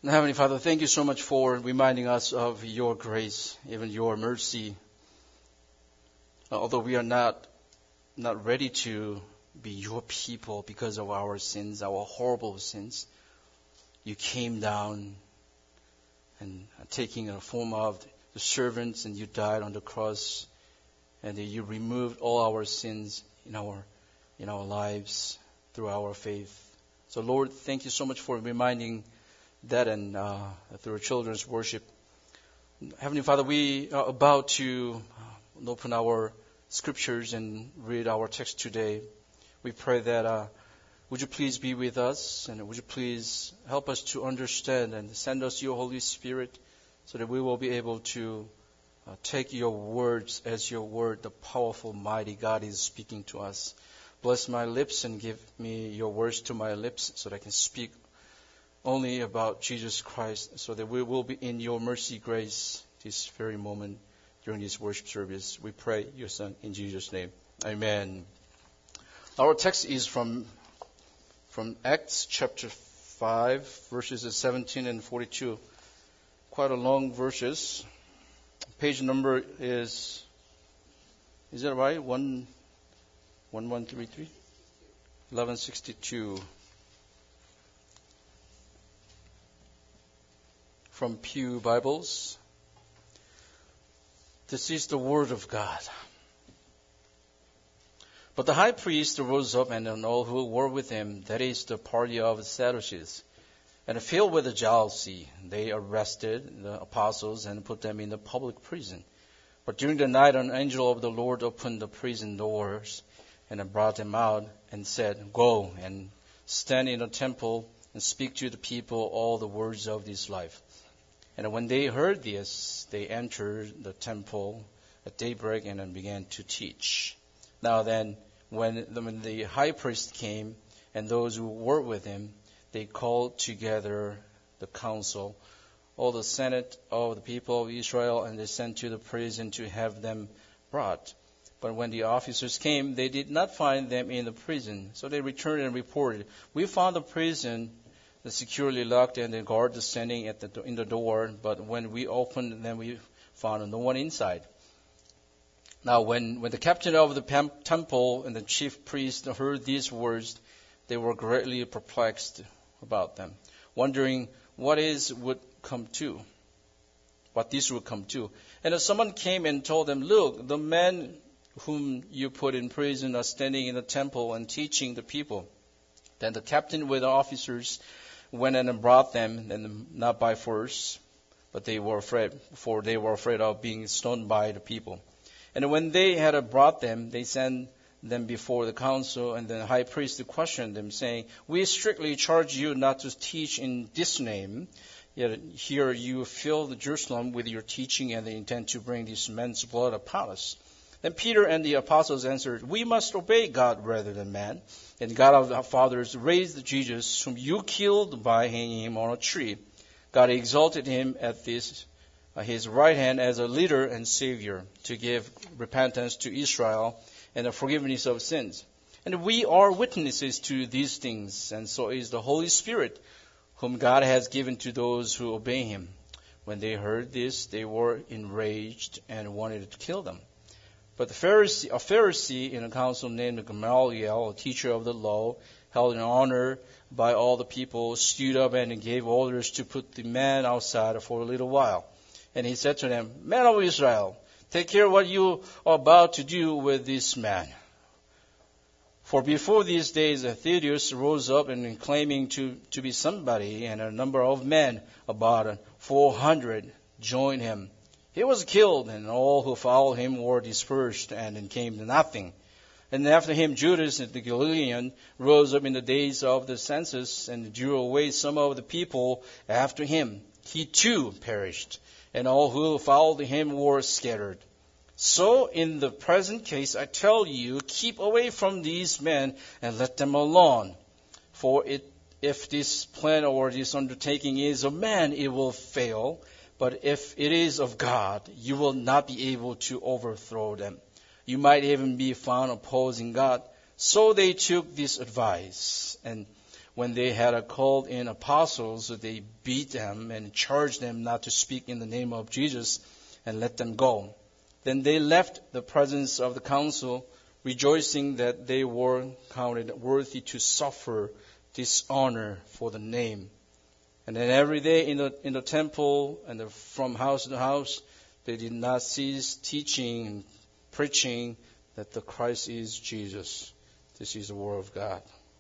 Heavenly Father, thank you so much for reminding us of your grace, even your mercy. Although we are not ready to be your people because of our sins, our horrible sins, you came down and taking a form of the servants, and you died on the cross, and you removed all our sins in our lives through our faith. So Lord, thank you so much for reminding that and through children's worship. Heavenly Father, we are about to open our scriptures and read our text today. We pray that would you please be with us, and would you please help us to understand and send us your Holy Spirit so that we will be able to take your words as your word, the powerful, mighty God is speaking to us. Bless my lips and give me your words to my lips so that I can speak only about Jesus Christ, so that we will be in your mercy grace this very moment during this worship service. We pray your Son in Jesus' name. Amen. Our text is from Acts chapter 5, verses 17 and 42. Quite a long verses. Page number is that right? 1133? 1162. From Pew Bibles. This is the word of God. But the high priest rose up, and all who were with him, that is, the party of the Sadducees, and filled with jealousy, they arrested the apostles and put them in the public prison. But during the night an angel of the Lord opened the prison doors, and brought them out, and said, Go and stand in the temple, and speak to the people all the words of this life. And when they heard this, they entered the temple at daybreak and began to teach. Now then, when the high priest came, and those who were with him, they called together the council, all the senate of the people of Israel, and they sent to the prison to have them brought. But when the officers came, they did not find them in the prison. So they returned and reported, We found the prison securely locked, and the guard standing in the door. But when we opened them, we found no one inside. Now when the captain of the temple and the chief priest heard these words, they were greatly perplexed about them, wondering what this would come to. And someone came and told them, Look, the men whom you put in prison are standing in the temple and teaching the people. Then the captain with the officers went and brought them, and not by force, but they were afraid, for they were afraid of being stoned by the people. And when they had brought them, they sent them before the council, and the high priest questioned them, saying, We strictly charge you not to teach in this name, yet here you fill Jerusalem with your teaching, and they intend to bring this man's blood upon us. Then Peter and the apostles answered, We must obey God rather than man. And God of our fathers raised Jesus, whom you killed by hanging him on a tree. God exalted him at his right hand as a leader and savior, to give repentance to Israel and the forgiveness of sins. And we are witnesses to these things, and so is the Holy Spirit, whom God has given to those who obey him. When they heard this, they were enraged and wanted to kill them. But a Pharisee in a council named Gamaliel, a teacher of the law, held in honor by all the people, stood up and gave orders to put the man outside for a little while. And he said to them, Men of Israel, take care what you are about to do with this man. For before these days, Theudas rose up and claiming to be somebody, and a number of men, about 400, joined him. He was killed, and all who followed him were dispersed and came to nothing. And after him, Judas the Galilean rose up in the days of the census and drew away some of the people after him. He too perished, and all who followed him were scattered. So in the present case, I tell you, keep away from these men and let them alone. For if this plan or this undertaking is of man, it will fail. But if it is of God, you will not be able to overthrow them. You might even be found opposing God. So they took this advice. And when they had called in apostles, they beat them and charged them not to speak in the name of Jesus and let them go. Then they left the presence of the council, rejoicing that they were counted worthy to suffer dishonor for the name. And then every day in the temple and from house to house, they did not cease teaching and preaching that the Christ is Jesus. This is the word of God.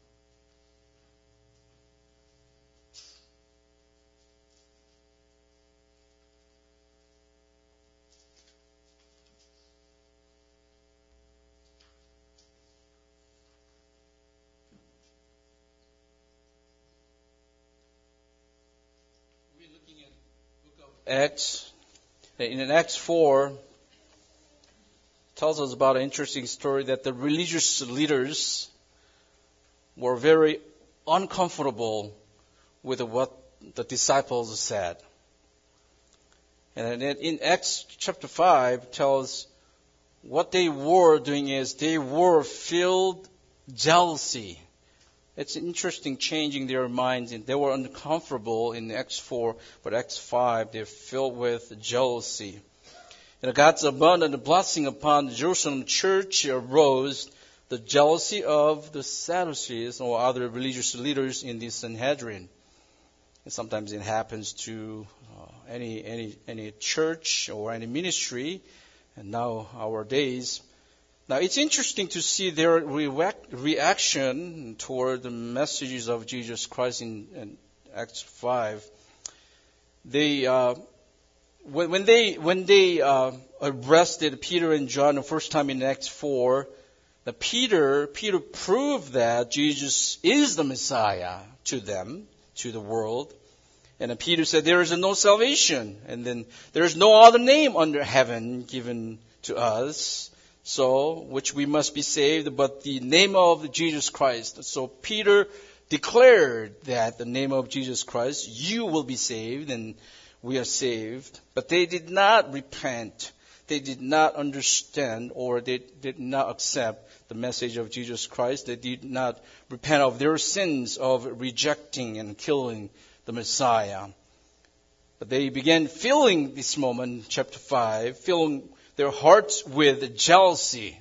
We're looking at the book of Acts. In Acts 4, tells us about an interesting story that the religious leaders were very uncomfortable with what the disciples said. And in Acts chapter 5 tells what they were doing is they were filled jealousy. It's interesting changing their minds. And they were uncomfortable in Acts 4, but Acts 5 they're filled with jealousy. And God's abundant blessing upon the Jerusalem church arose the jealousy of the Sadducees or other religious leaders in the Sanhedrin. And sometimes it happens to any church or any ministry, and now our days. Now it's interesting to see their reaction toward the messages of Jesus Christ in Acts 5. When they arrested Peter and John the first time in Acts 4, Peter proved that Jesus is the Messiah to them, to the world. And Peter said, there is no salvation. And then there is no other name under heaven given to us, so which we must be saved, but the name of Jesus Christ. So Peter declared that the name of Jesus Christ, you will be saved, and we are saved. But they did not repent. They did not understand, or they did not accept the message of Jesus Christ. They did not repent of their sins of rejecting and killing the Messiah. But they began filling this moment, chapter 5, filling their hearts with jealousy.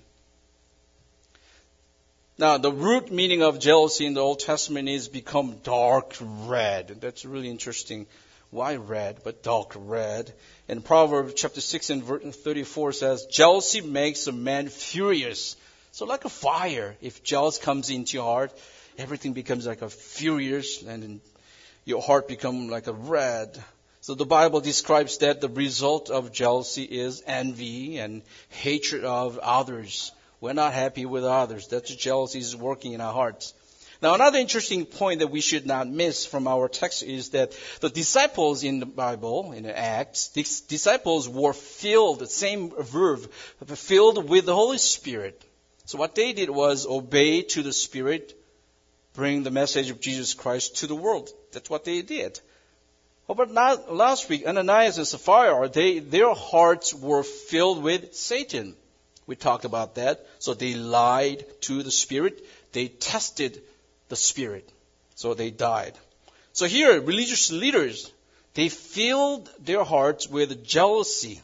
Now, the root meaning of jealousy in the Old Testament is become dark red. That's really interesting. Why red, but dark red? And Proverbs chapter 6 and verse 34 says, jealousy makes a man furious. So like a fire, if jealousy comes into your heart, everything becomes like a furious, and then your heart becomes like a red. So the Bible describes that the result of jealousy is envy and hatred of others. We're not happy with others. That's jealousy is working in our hearts. Now, another interesting point that we should not miss from our text is that the disciples in the Bible, in the Acts, these disciples were filled, the same verb, filled with the Holy Spirit. So what they did was obey to the Spirit, bring the message of Jesus Christ to the world. That's what they did. Oh, but not last week, Ananias and Sapphira, their hearts were filled with Satan. We talked about that. So they lied to the Spirit. They tested the Spirit. So they died. So here, religious leaders, they filled their hearts with jealousy.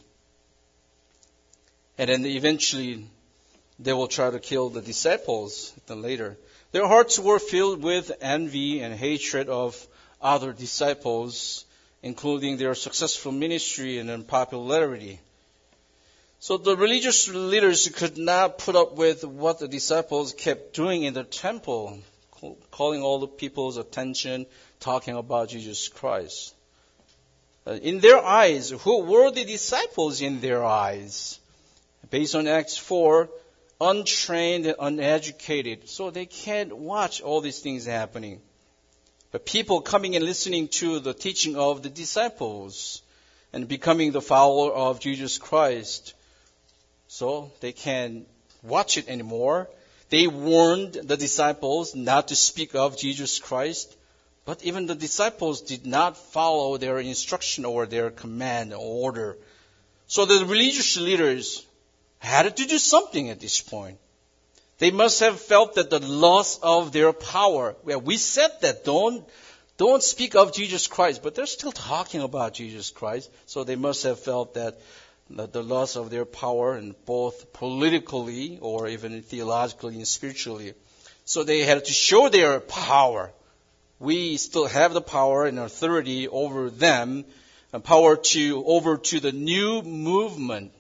And then eventually they will try to kill the disciples then later. Their hearts were filled with envy and hatred of other disciples, including their successful ministry and popularity. So the religious leaders could not put up with what the disciples kept doing in the temple, calling all the people's attention, talking about Jesus Christ. In their eyes, who were the disciples in their eyes? Based on Acts 4, untrained and uneducated. So they can't watch all these things happening. But people coming and listening to the teaching of the disciples and becoming the follower of Jesus Christ. So they can't watch it anymore. They warned the disciples not to speak of Jesus Christ. But even the disciples did not follow their instruction or their command or order. So the religious leaders had to do something at this point. They must have felt that the loss of their power. Well, we said that don't speak of Jesus Christ, but they're still talking about Jesus Christ. So they must have felt that the loss of their power, and both politically or even theologically and spiritually. So they had to show their power. We still have the power and authority over them, and power over to the new movement.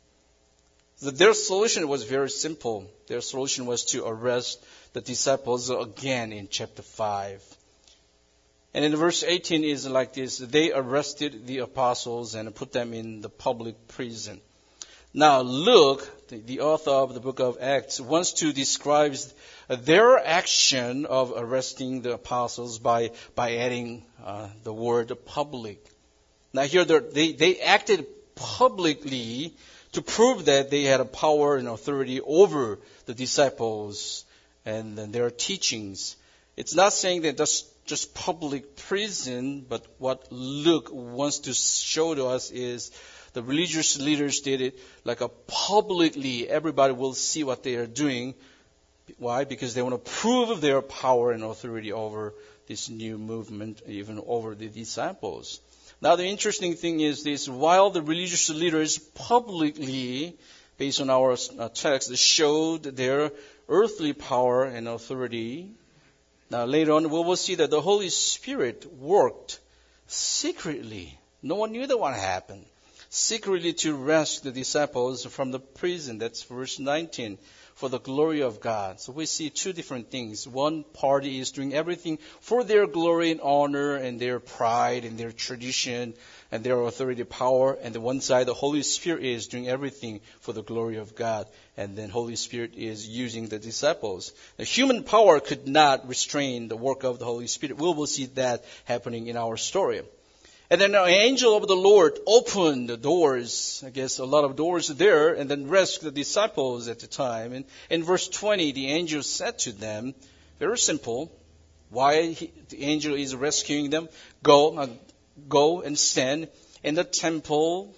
Their solution was very simple. Their solution was to arrest the disciples again in chapter 5. And in verse 18 is like this. They arrested the apostles and put them in the public prison. Now Luke, the author of the book of Acts, wants to describe their action of arresting the apostles by adding the word public. Now here they acted publicly to prove that they had a power and authority over the disciples and their teachings. It's not saying that that's just public prison, but what Luke wants to show to us is the religious leaders did it like a publicly. Everybody will see what they are doing. Why? Because they want to prove their power and authority over this new movement, even over the disciples. Now the interesting thing is this: while the religious leaders publicly, based on our text, showed their earthly power and authority, now later on we will see that the Holy Spirit worked secretly. No one knew that what happened. Secretly to rescue the disciples from the prison. That's verse 19. For the glory of God. So we see two different things. One party is doing everything for their glory and honor and their pride and their tradition and their authority power. And the one side, the Holy Spirit is doing everything for the glory of God. And then Holy Spirit is using the disciples. The human power could not restrain the work of the Holy Spirit. We will see that happening in our story. And then the angel of the Lord opened the doors, I guess a lot of doors there, and then rescued the disciples at the time. And in verse 20, the angel said to them, very simple, why the angel is rescuing them: go and stand in the temple,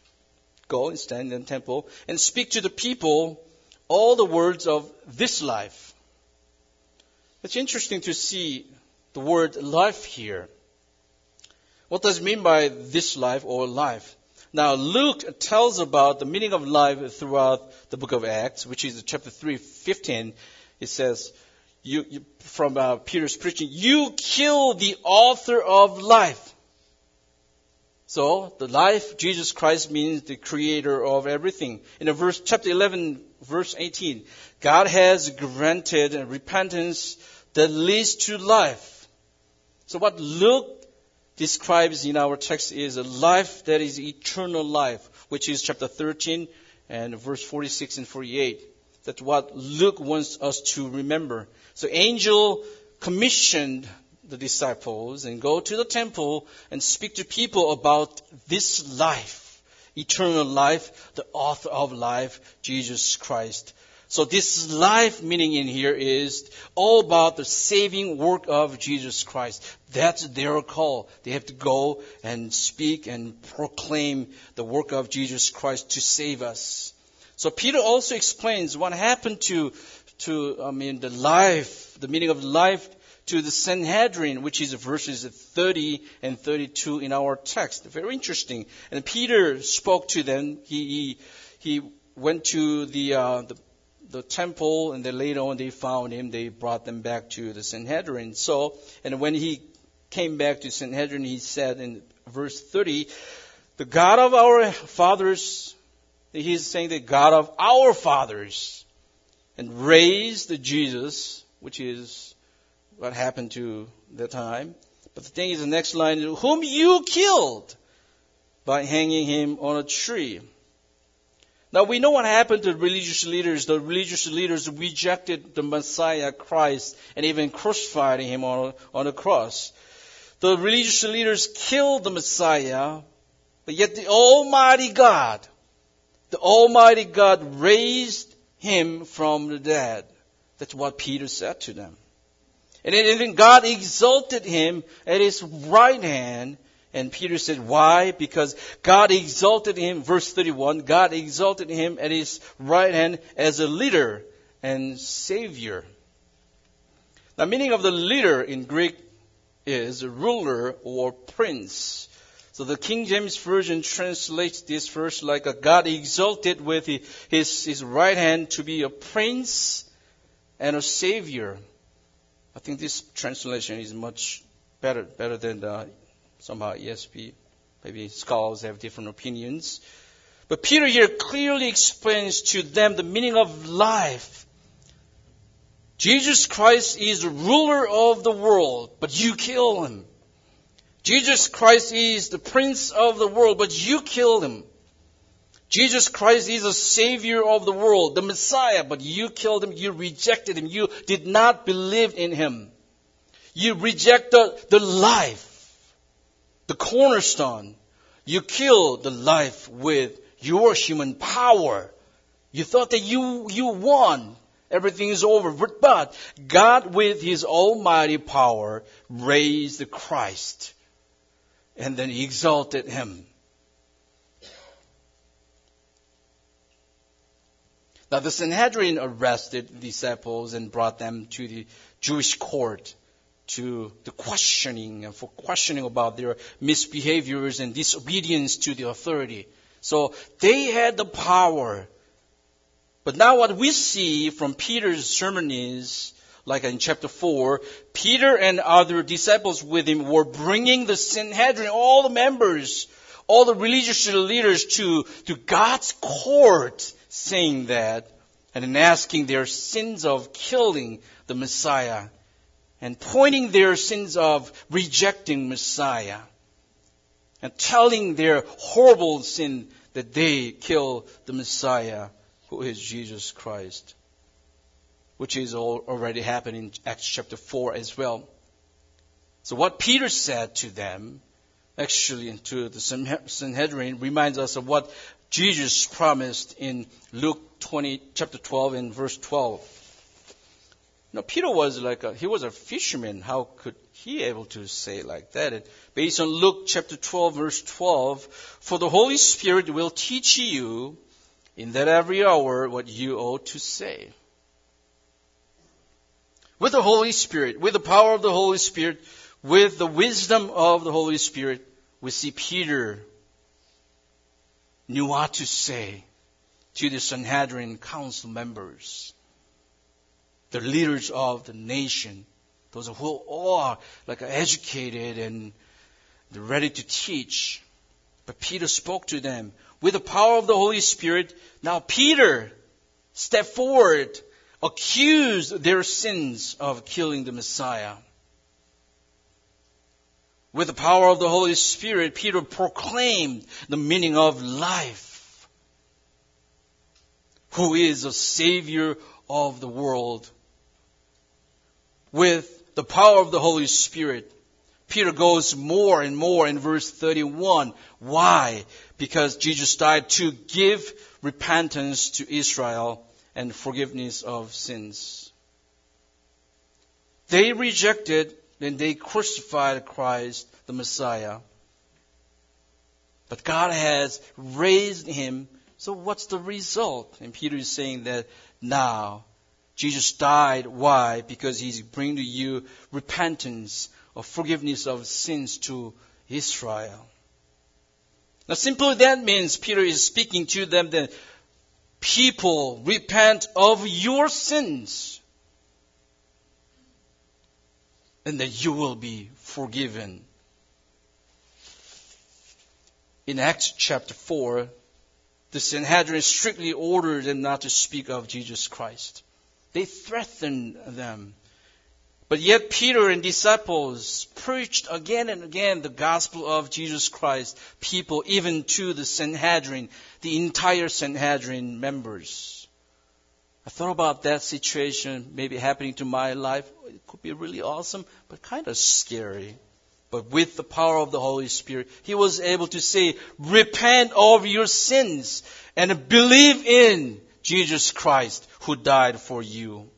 and speak to the people all the words of this life. It's interesting to see the word life here. What does it mean by this life or life? Now, Luke tells about the meaning of life throughout the book of Acts, which is chapter 3:15. It says, from Peter's preaching, you kill the author of life. So, the life, Jesus Christ, means the creator of everything. In chapter 11, verse 18, God has granted repentance that leads to life. So what Luke describes in our text is a life that is eternal life, which is chapter 13 and verse 46 and 48. That's what Luke wants us to remember. So angel commissioned the disciples and go to the temple and speak to people about this life, eternal life, the author of life, Jesus Christ. So this life meaning in here is all about the saving work of Jesus Christ. That's their call. They have to go and speak and proclaim the work of Jesus Christ to save us. So Peter also explains what happened to the life, the meaning of life to the Sanhedrin, which is verses 30 and 32 in our text. Very interesting. And Peter spoke to them. He went to the temple, and then later on they found him. They brought them back to the Sanhedrin. And when he came back to Sanhedrin, he said in verse 30, the God of our fathers, he's saying the God of our fathers, and raised Jesus, which is what happened to the time. But the thing is, the next line, whom you killed by hanging him on a tree. Now we know what happened to the religious leaders. The religious leaders rejected the Messiah, Christ, and even crucified him on a cross. The religious leaders killed the Messiah, but yet the Almighty God raised him from the dead. That's what Peter said to them. And then God exalted him at his right hand. And Peter said, why? Because God exalted him, verse 31, God exalted him at his right hand as a leader and Savior. The meaning of the leader in Greek is ruler or prince. So the King James Version translates this verse like a God exalted with his right hand to be a prince and a savior. I think this translation is much better than somehow ESV. Maybe scholars have different opinions. But Peter here clearly explains to them the meaning of life. Jesus Christ is the ruler of the world, but you kill him. Jesus Christ is the prince of the world, but you killed him. Jesus Christ is the savior of the world, the Messiah, but you killed him, you rejected him, you did not believe in him. You rejected the life, the cornerstone. You killed the life with your human power. You thought that you won. Everything is over. But God, with his almighty power, raised Christ. And then he exalted him. Now the Sanhedrin arrested the disciples and brought them to the Jewish court for questioning about their misbehaviors and disobedience to the authority. So they had the power. But now what we see from Peter's sermon is, like in chapter 4, Peter and other disciples with him were bringing the Sanhedrin, all the members, all the religious leaders to God's court, saying that, and then asking their sins of killing the Messiah, and pointing their sins of rejecting Messiah, and telling their horrible sin that they kill the Messiah, who is Jesus Christ, which is already happened in Acts chapter 4 as well. So what Peter said to them, actually to the Sanhedrin, reminds us of what Jesus promised in Luke chapter 12 and verse 12. Now, Peter was he was a fisherman. How could he able to say like that? And based on Luke chapter 12 verse 12, for the Holy Spirit will teach you in that every hour what you ought to say. With the Holy Spirit, with the power of the Holy Spirit, with the wisdom of the Holy Spirit, we see Peter knew what to say to the Sanhedrin council members, the leaders of the nation, those who are educated and they're ready to teach. But Peter spoke to them with the power of the Holy Spirit. Now Peter stepped forward, accused their sins of killing the Messiah. With the power of the Holy Spirit, Peter proclaimed the meaning of life, who is the Savior of the world. With the power of the Holy Spirit, Peter goes more and more in verse 31. Why? Because Jesus died to give repentance to Israel and forgiveness of sins. They rejected and they crucified Christ, the Messiah. But God has raised him. So what's the result? And Peter is saying that now Jesus died. Why? Because he's bringing to you repentance or forgiveness of sins to Israel. Now simply that means Peter is speaking to them that people, repent of your sins, and that you will be forgiven. In Acts chapter 4, the Sanhedrin strictly ordered them not to speak of Jesus Christ. They threatened them. But yet Peter and disciples preached again and again the gospel of Jesus Christ, people, even to the Sanhedrin, the entire Sanhedrin members. I thought about that situation maybe happening to my life. It could be really awesome, but kind of scary. But with the power of the Holy Spirit, he was able to say, repent of your sins and believe in Jesus Christ who died for you.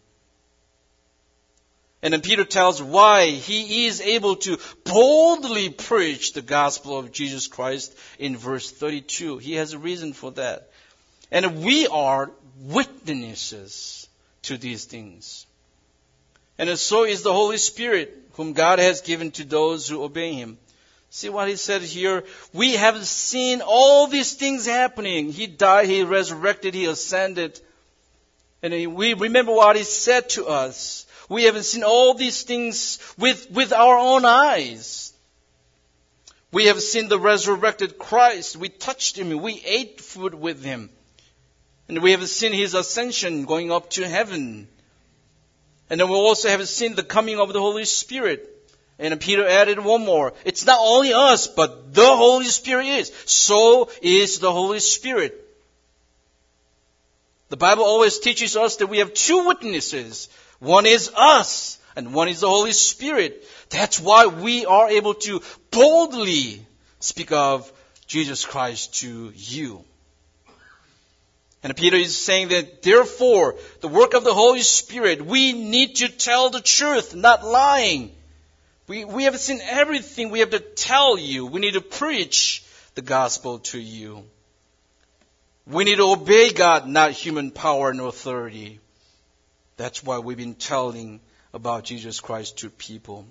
And then Peter tells why he is able to boldly preach the gospel of Jesus Christ in verse 32. He has a reason for that. And we are witnesses to these things. And so is the Holy Spirit, whom God has given to those who obey Him. See what He said here? We have seen all these things happening. He died, He resurrected, He ascended. And we remember what He said to us. We have seen all these things with our own eyes. We have seen the resurrected Christ. We touched Him. We ate food with Him. And we have seen His ascension going up to heaven. And then we also have seen the coming of the Holy Spirit. And Peter added one more. It's not only us, but the Holy Spirit is. So is the Holy Spirit. The Bible always teaches us that we have two witnesses. One is us, and one is the Holy Spirit. That's why we are able to boldly speak of Jesus Christ to you. And Peter is saying that, therefore, the work of the Holy Spirit, we need to tell the truth, not lying. We have seen everything. We have to tell you. We need to preach the gospel to you. We need to obey God, not human power and authority. That's why we've been telling about Jesus Christ to people.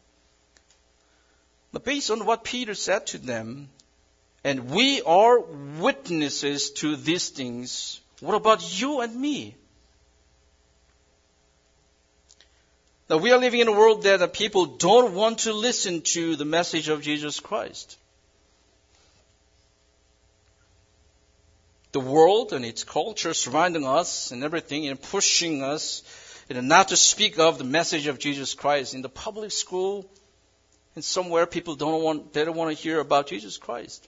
But based on what Peter said to them, and we are witnesses to these things, what about you and me? Now, we are living in a world that the people don't want to listen to the message of Jesus Christ. The world and its culture surrounding us and everything, and pushing us, not to speak of the message of Jesus Christ in the public school and somewhere people don't want to hear about Jesus Christ.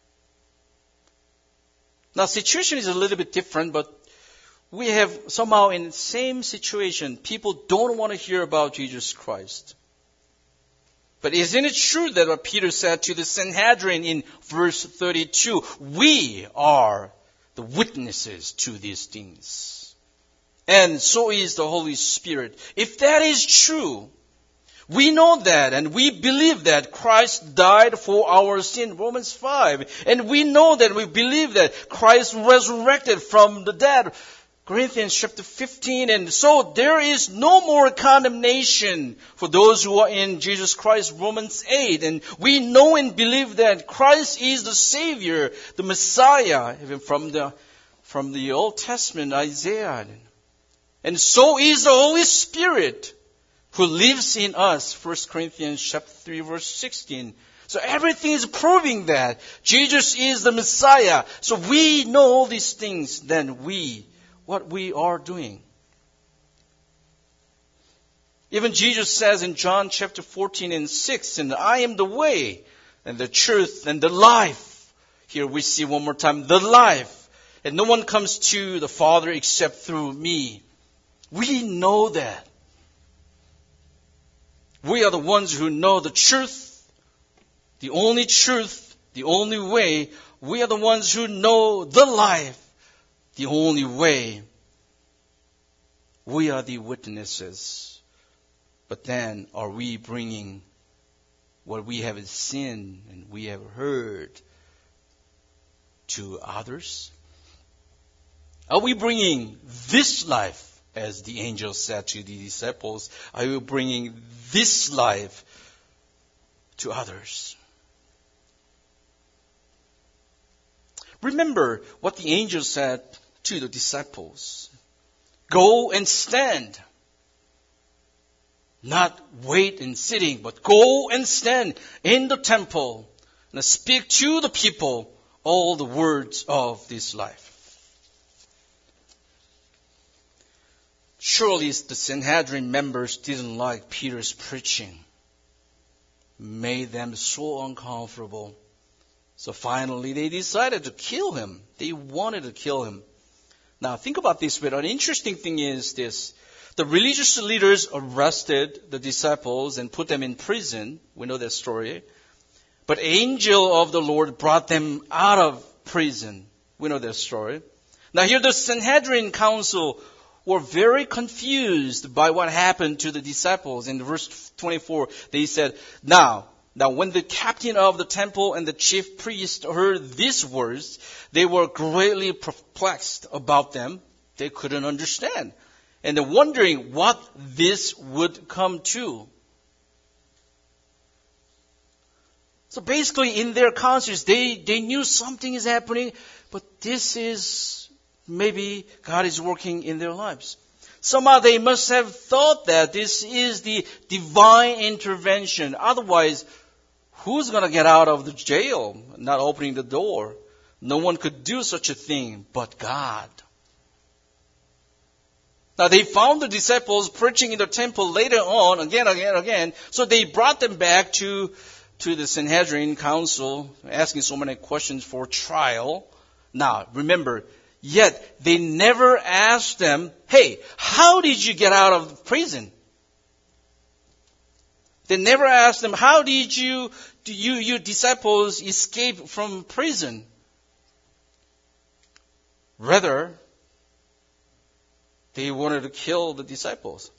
Now, situation is a little bit different, but we have somehow in the same situation, people don't want to hear about Jesus Christ. But isn't it true that what Peter said to the Sanhedrin in verse 32, we are the witnesses to these things. And so is the Holy Spirit. If that is true, we know that and we believe that Christ died for our sin, Romans 5. And we know that, we believe that Christ resurrected from the dead, Corinthians chapter 15. And so there is no more condemnation for those who are in Jesus Christ, Romans 8. And we know and believe that Christ is the Savior, the Messiah, even from the Old Testament, Isaiah. And so is the Holy Spirit who lives in us, 1 Corinthians chapter 3, verse 16. So everything is proving that Jesus is the Messiah. So we know all these things, then what we are doing. Even Jesus says in John chapter 14 and 6, and I am the way and the truth and the life. Here we see one more time, the life. And no one comes to the Father except through me. We know that. We are the ones who know the truth, the only way. We are the ones who know the life, the only way. We are the witnesses. But then, are we bringing what we have seen and we have heard to others? Are we bringing this life, as the angel said to the disciples, are you bringing this life to others? Remember what the angel said to the disciples. Go and stand. Not wait and sitting, but go and stand in the temple and speak to the people all the words of this life. Surely the Sanhedrin members didn't like Peter's preaching. Made them so uncomfortable. So finally they decided to kill him. They wanted to kill him. Now think about this bit. An interesting thing is this. The religious leaders arrested the disciples and put them in prison. We know that story. But angel of the Lord brought them out of prison. We know that story. Now here the Sanhedrin council were very confused by what happened to the disciples. In verse 24, they said, Now when the captain of the temple and the chief priest heard these words, they were greatly perplexed about them. They couldn't understand. and they're wondering what this would come to. So basically, in their conscience, they knew something is happening, but this is maybe God is working in their lives. Somehow they must have thought that this is the divine intervention. Otherwise, who's going to get out of the jail, not opening the door? No one could do such a thing but God. Now they found the disciples preaching in the temple later on, again. So they brought them back to the Sanhedrin council, asking so many questions for trial. Now, remember, yet they never asked them, hey, how did you get out of prison? They never asked them, how did you disciples escape from prison? Rather, they wanted to kill the disciples.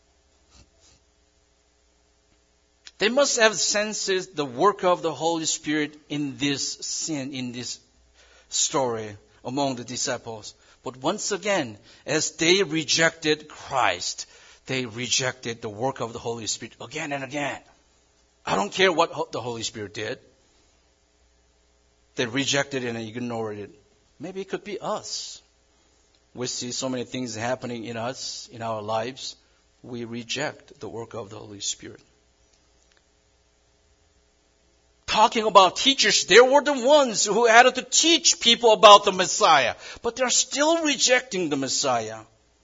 They must have sensed the work of the Holy Spirit in this sin, in this story among the disciples. But once again, as they rejected Christ, they rejected the work of the Holy Spirit again and again. I don't care what the Holy Spirit did. They rejected it and ignored it. Maybe it could be us. We see so many things happening in us, in our lives. We reject the work of the Holy Spirit. Talking about teachers, they were the ones who had to teach people about the Messiah. But they're still rejecting the Messiah.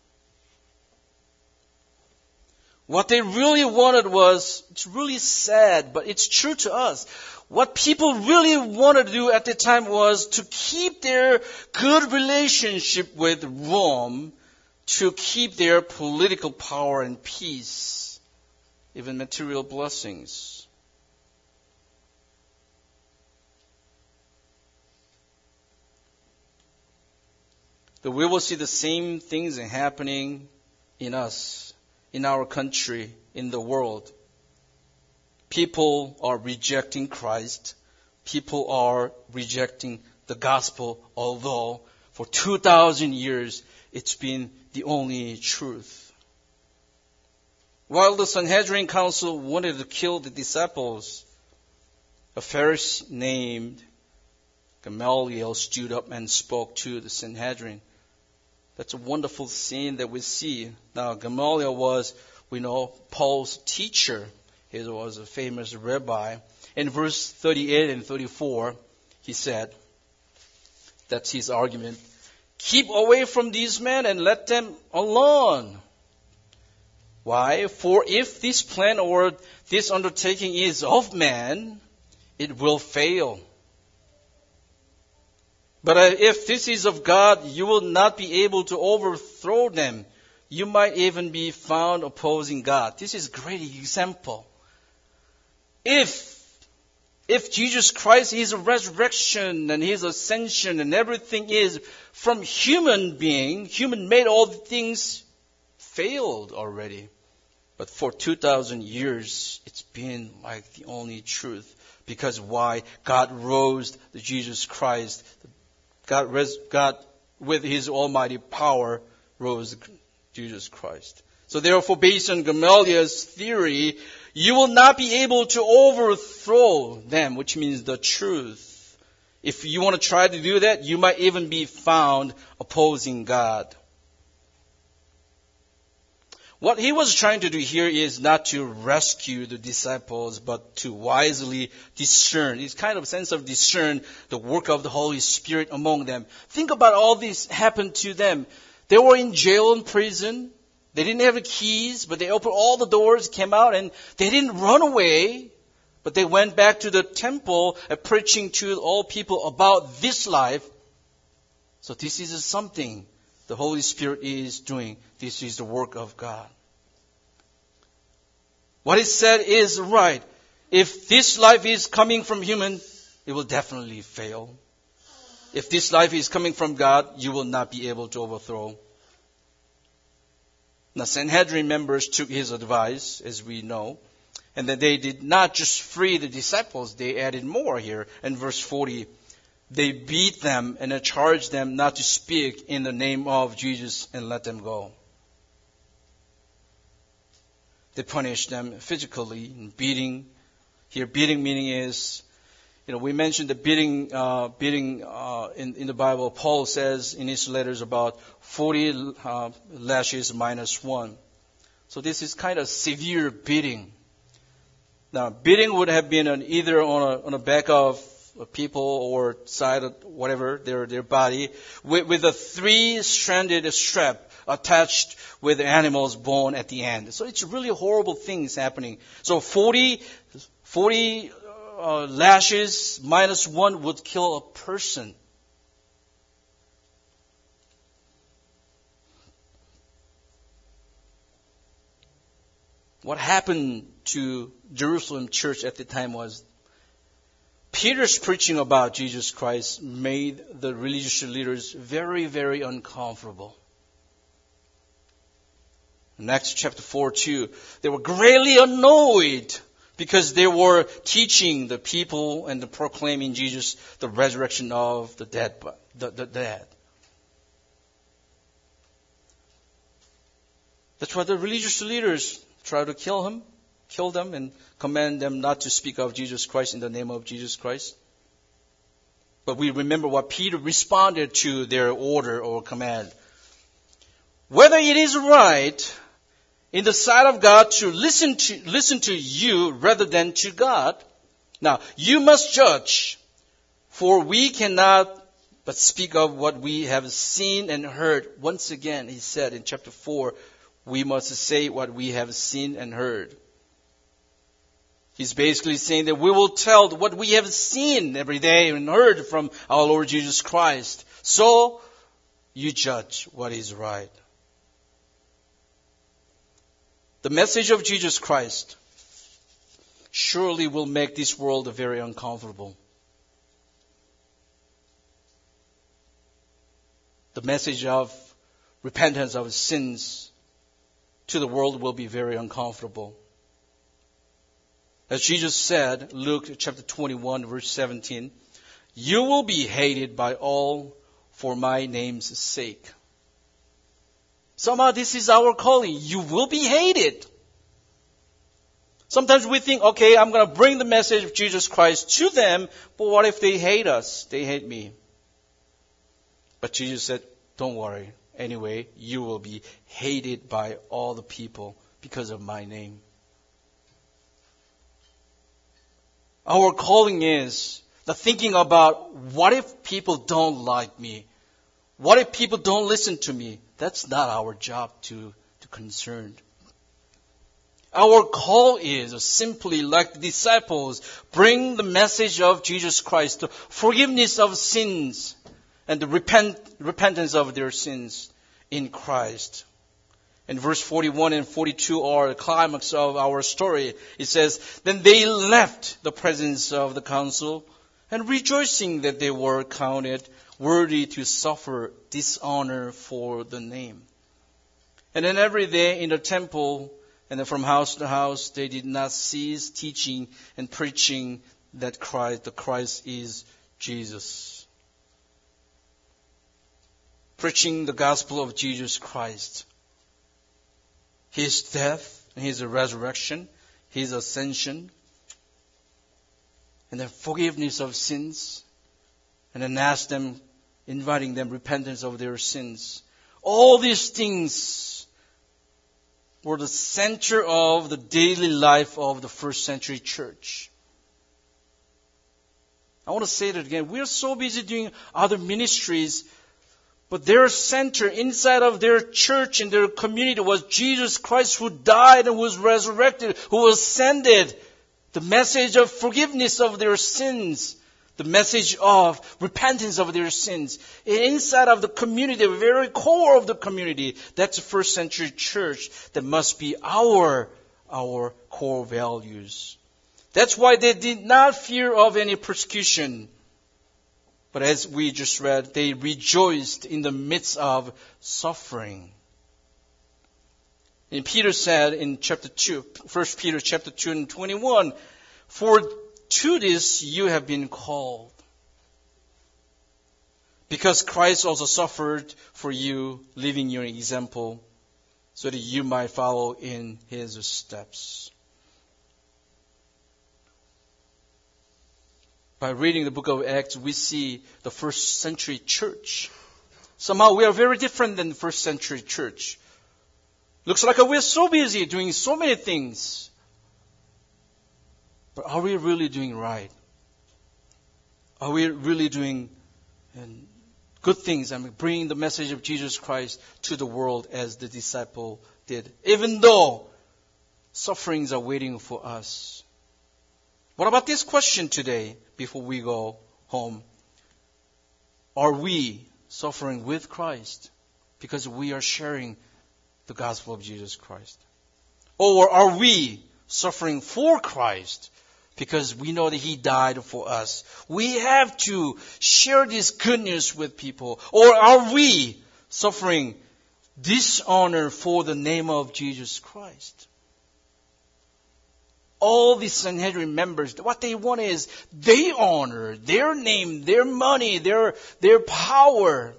What they really wanted was, it's really sad, but it's true to us. What people really wanted to do at the time was to keep their good relationship with Rome, to keep their political power and peace, even material blessings. But we will see the same things happening in us, in our country, in the world. People are rejecting Christ. People are rejecting the gospel, although for 2,000 years it's been the only truth. While the Sanhedrin council wanted to kill the disciples, a Pharisee named Gamaliel stood up and spoke to the Sanhedrin. That's a wonderful scene that we see. Now, Gamaliel was, we know, Paul's teacher. He was a famous rabbi. In verse 38 and 34, he said, that's his argument, keep away from these men and let them alone. Why? For if this plan or this undertaking is of man, it will fail. But if this is of God, you will not be able to overthrow them. You might even be found opposing God. This is a great example. If Jesus Christ, His resurrection and His ascension and everything is from human being, human made, all the things failed already. But for 2,000 years, it's been like the only truth. Because why? God rose the Jesus Christ. God with His almighty power rose Jesus Christ. So therefore, based on Gamaliel's theory, you will not be able to overthrow them, which means the truth. If you want to try to do that, you might even be found opposing God. What he was trying to do here is not to rescue the disciples, but to wisely discern. It's kind of a sense of discern the work of the Holy Spirit among them. Think about all this happened to them. They were in jail and prison. They didn't have the keys, but they opened all the doors, came out, and they didn't run away. But they went back to the temple preaching to all people about this life. So this is something the Holy Spirit is doing. This is the work of God. What is said is right. If this life is coming from human, it will definitely fail. If this life is coming from God, you will not be able to overthrow. Now, Sanhedrin members took his advice, as we know, and that they did not just free the disciples, they added more here. In verse 40, they beat them and charged them not to speak in the name of Jesus and let them go. They punished them physically, beating. Here, beating meaning is, we mentioned the beating in the Bible. Paul says in his letters about 40 lashes minus 1. So this is kind of severe beating. Now, beating would have been either on the back of people or side of whatever, their body, with a 3-stranded strap attached with the animal's bone at the end. So it's really horrible things happening. So 40 lashes minus 1 would kill a person. What happened to Jerusalem church at the time was Peter's preaching about Jesus Christ made the religious leaders very, very uncomfortable. In Acts chapter 4:2, they were greatly annoyed because they were teaching the people and proclaiming Jesus, the resurrection of the dead. That's why the religious leaders tried to kill them, and command them not to speak of Jesus Christ in the name of Jesus Christ. But we remember what Peter responded to their order or command. Whether it is right in the sight of God to listen to you rather than to God. Now, you must judge, for we cannot but speak of what we have seen and heard. Once again, he said in chapter 4, we must say what we have seen and heard. He's basically saying that we will tell what we have seen every day and heard from our Lord Jesus Christ. So, you judge what is right. The message of Jesus Christ surely will make this world very uncomfortable. The message of repentance of sins to the world will be very uncomfortable. As Jesus said, Luke chapter 21, verse 17, you will be hated by all for my name's sake. Somehow this is our calling. You will be hated. Sometimes we think, okay, I'm going to bring the message of Jesus Christ to them, but what if they hate us? They hate me. But Jesus said, don't worry. Anyway, you will be hated by all the people because of my name. Our calling is the thinking about what if people don't like me? What if people don't listen to me? That's not our job to concern. Our call is simply like the disciples, bring the message of Jesus Christ, the forgiveness of sins and the repentance of their sins in Christ. And verse 41 and 42 are the climax of our story. It says, then they left the presence of the council and rejoicing that they were counted worthy to suffer dishonor for the name. And then every day in the temple and then from house to house, they did not cease teaching and preaching that the Christ is Jesus. Preaching the gospel of Jesus Christ. His death, His resurrection, His ascension, and the forgiveness of sins, and then inviting them repentance of their sins. All these things were the center of the daily life of the first century church. I want to say that again. We are so busy doing other ministries, but their center inside of their church and their community was Jesus Christ, who died and was resurrected, who ascended. The message of forgiveness of their sins. The message of repentance of their sins. Inside of the community, the very core of the community, that's the first century church. That must be our core values. That's why they did not fear of any persecution. But as we just read, they rejoiced in the midst of suffering. And Peter said in chapter 2, 1 Peter chapter 2 and 21, for to this you have been called, because Christ also suffered for you, leaving your example, so that you might follow in His steps. By reading the book of Acts, we see the first century church. Somehow we are very different than the first century church. Looks like we're so busy doing so many things. But are we really doing right? Are we really doing good things? Bringing the message of Jesus Christ to the world as the disciple did. Even though sufferings are waiting for us. What about this question today before we go home? Are we suffering with Christ because we are sharing the gospel of Jesus Christ? Or are we suffering for Christ because we know that He died for us? We have to share this good news with people. Or are we suffering dishonor for the name of Jesus Christ? All the Sanhedrin members, what they want is they honor, their name, their money, their power.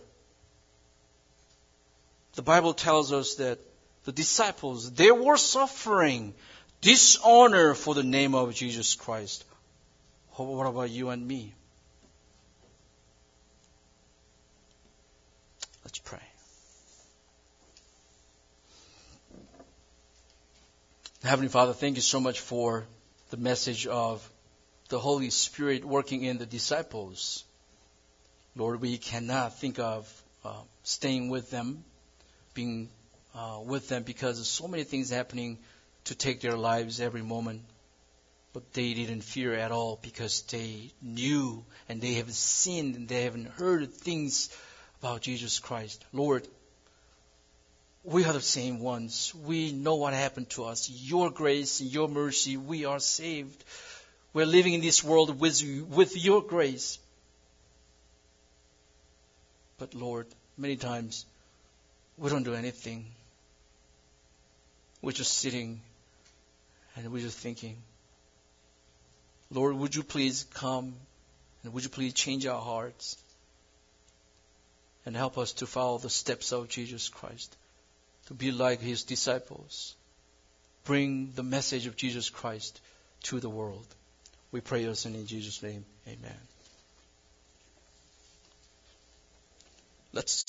The Bible tells us that the disciples, they were suffering dishonor for the name of Jesus Christ. What about you and me? Let's pray. Heavenly Father, thank you so much for the message of the Holy Spirit working in the disciples. Lord, we cannot think of staying with them, being with them, because there's so many things happening to take their lives every moment. But they didn't fear at all because they knew and they have seen and they haven't heard things about Jesus Christ. Lord, we are the same ones. We know what happened to us. Your grace and your mercy, we are saved. We're living in this world with your grace. But Lord, many times we don't do anything. We're just sitting and we're just thinking, Lord, would you please come and would you please change our hearts and help us to follow the steps of Jesus Christ, to be like His disciples, bring the message of Jesus Christ to the world. We pray this in Jesus' name. Amen. Let's